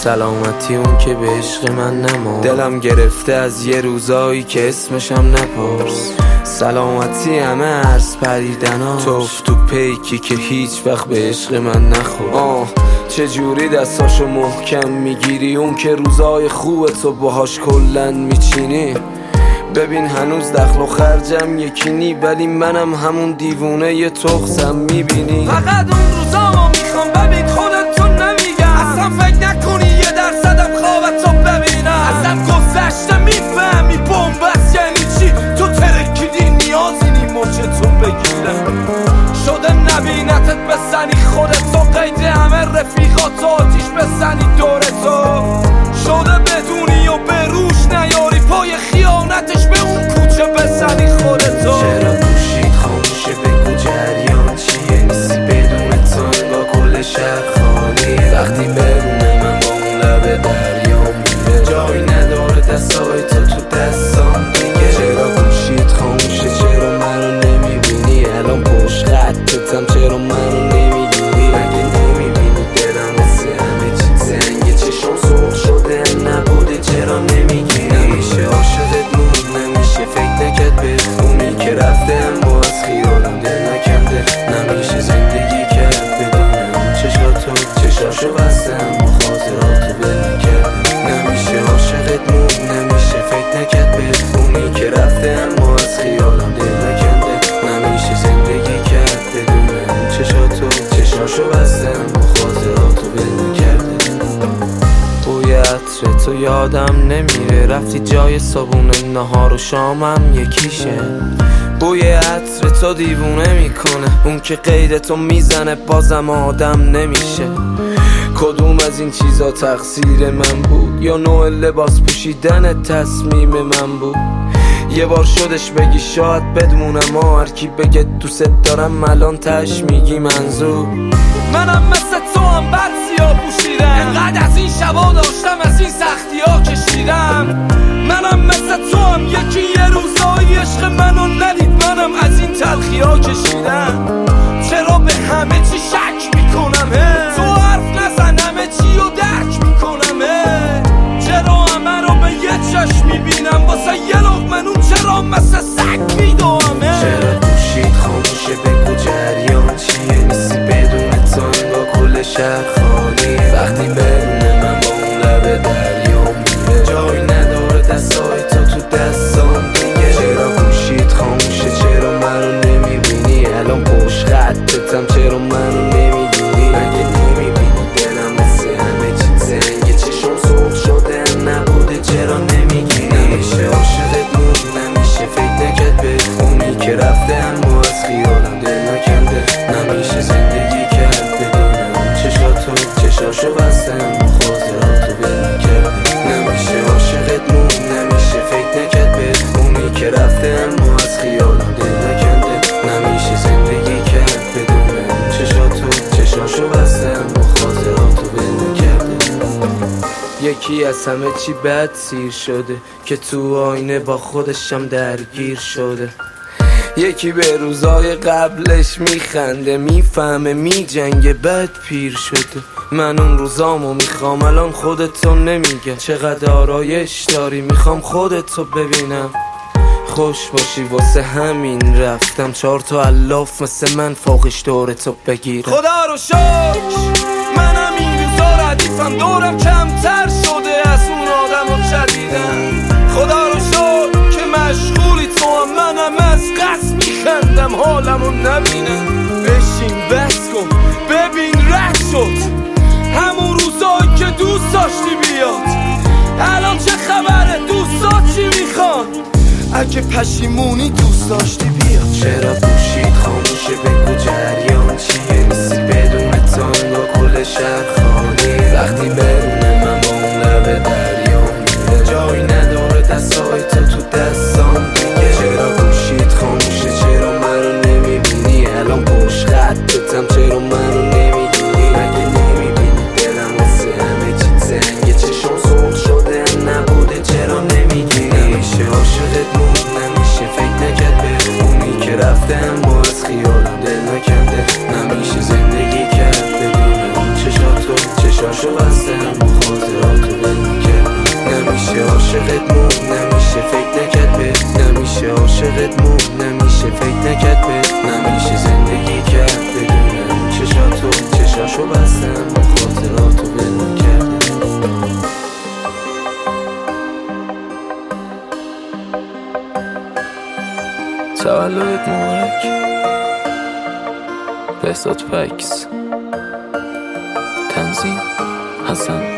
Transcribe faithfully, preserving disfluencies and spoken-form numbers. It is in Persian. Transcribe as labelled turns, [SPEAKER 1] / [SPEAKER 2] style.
[SPEAKER 1] سلامتی اون که به عشق من نما. دلم گرفته از یه روزایی که اسمشم نپرس. سلامتی همه عرض پریدناش، توف تو پیکی که هیچ وقت به عشق من نخور. آه چجوری دستاشو محکم میگیری، اون که روزای خوبه تو باهاش کلن میچینی. ببین هنوز دخل و خرجم یکی نی، ولی منم همون دیوونه یه تخصم میبینی.
[SPEAKER 2] فقط اون روزامو میخوام ببین خودتون نمیگم، اصلا فکر نکنی یه درصدم خوابتو ببینم. اصلا گذشته میفهمی بومبست یعنی چی، تو ترکیدی نیازی نی مچتو بگیرم. شده نبینتت بزنی خودتو، قید همه رفیقاتو آتیش بزنی دورتو. شده بدونی و به روش نیاری، پای خیانتش به اون کوچه بزنی خودتو.
[SPEAKER 1] چرا گوشید خاموشه بگو جریان چیه، نیستی بدون تان با کل شهر خالیه. وقتی برونه من با اون لب دریا میره، جایی نداره دستای تو تو دستان دیگه. چرا گوشید خاموشه چرا منو نمیبینی، الان پشت خطتم چرا منو نمیگیری. مگه نمیبینی دلم واسه همه چی زنگه، چشم سرخ شده نبوده چرا نمیگیری. نمیشه عاشقت موند نمیشه فکر نکرد بخونی که رفته اما از خیالم دل نکنده. نمیشه زندگی کرد بدون اون چشاتو، چشاشو بسته اما خاطراتو بل نکرده. نمیشه عاشقت موند نمیشه فکر نکرد بخونی که رفته اما از خیالم دل نکنده. نمیشه زندگی کرد بدون اون چشاتو، چشاشو بسته اما خاطراتو بل نکرده. بوی عطر تو یادم نمیره، رفتی جای صابون نهار و شامم یکیشه. بوی عطر تو دیوونه میکنه، اون که قید تو میزنه بازم آدم نمیشه. کدوم از این چیزا تقصیر من بود، یا نوع لباس پوشیدن تصمیم من بود. یه بار شدش بگی شاید بدمونم، هر کی بگه دوست دارم الان تش میگی منظور.
[SPEAKER 2] منم مثل تو هم بد سیاه پوشیدم، انقدر از این شبا داشتم از این سختی ها کشیدم. منم مثل تو هم یکی یه روزایی عشق منو ندید، منم از این تلخی ها کشیدم. چرا به همه چی شک میکنم، تو حرف نزن همه چی رو درک میکنم. چرا همه رو به یه چشم میبینم، واسه یه لقمه نون چرا مثل سگ میدوام.
[SPEAKER 1] چرا گوشید خاموشه بگو جریان چیه، نیستی بدون تان با کل شهر خالیه. وقتی برونه من با اون لب دریا میره، جایی نداره دستای تو تو دستان دیگه. چرا گوشید خاموشه چرا منو نمیبینی، الان پشت خطتم چرا منو نمیگیری. مگه نمیبینی دلم مثل همه چی زنگه، چشم سرخ شده نبوده چرا نمیگیری. نمیشه عاشقت موند نمیشه فکر نکرد بخونی که رفته اما از خیالم دل نکنده. نمیشه زندگی کرد بدون اون چشاتو، چشاشو بسته اما خاطراتو بل نکرده. نمیشه عاشقت موند نمیشه فکر نکرد بخونی که رفته اما از خیالم دل نکنده. نمیشه زندگی کرد بدون اون چشاتو، چشاشو بسته اما خاطراتو بل نکرده. یکی از همه چی بد سیر شده که تو آینه با خودشم درگیر شده. یکی به روزای قبلش میخنده، میفهمه میجنگه بد پیر شده. من اون روزامو میخوام الان خودتو نمیگه، چقدر آرایش داری میخوام خودتو ببینم. خوش باشی واسه همین رفتم، چهار تا الاف مثل من فوقش دورتو بگیرم.
[SPEAKER 2] خدا رو شکر منم این روزا ردیفم، دورم کمتر شده از اون آدم رو چدیدم. خدا رو شکر که مشغولی تو هم، منم از قصد میخندم حالمو نبینم. بشین بس کن ببین رد شد همون روزایی که دوست داشتی بیاد، الان چه خبره دوستا چی میخوان، اگه پشیمونی دوست داشتی بیاد.
[SPEAKER 1] چرا گوشید خاموشه بگو جریان چیه، نیستی بدون تان با کل شهر خالیه. وقتی برونه من با اون لب دریا میره، جایی نداره دستای تو تو دستان دیگه. چرا گوشید خاموشه چرا منو نمیبینی، الان پشت خطتم چرا منو نمیگیری. مگه نمیبینی دلم واسه همه چی زنگه، چشم سرخ شده نبوده چرا نمیگیری. نمیشه عاشقت موند نمیشه فکر نکرد بخونی که رفته اما از خیالم دل نکنده. نمیشه زندگی کرد بدون اون چشاتو، چشاشو بسته اما خاطرات یادت موند نمیشه فکر نکرد بهت نمیشه زندگی کرد بدون چشاتو چشاشو بستم با خاطراتو ول نکردم. تولدت مبارک بهزاد فکس. تنظیم حسن